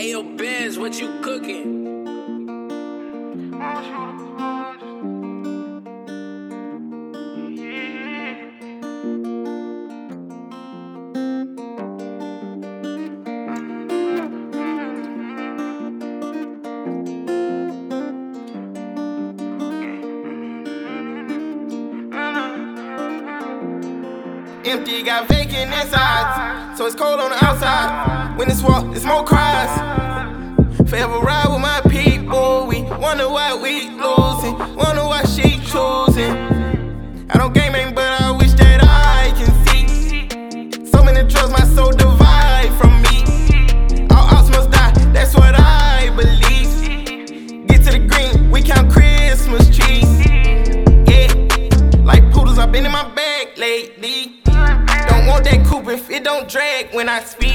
Ayo, Benz, what you cooking? Empty, got vacant inside, so it's cold on the outside. When it's war, it's more cries. Forever ride with my people. We wonder why we losing, wonder why she choosing. I don't gaming, but I wish that I can see. So many drugs, my soul divide from me. All outs must die, that's what I believe. Get to the green, we count Christmas trees. Yeah, like poodles, I've been in my bag lately. Don't want that coupe if it don't drag when I speak.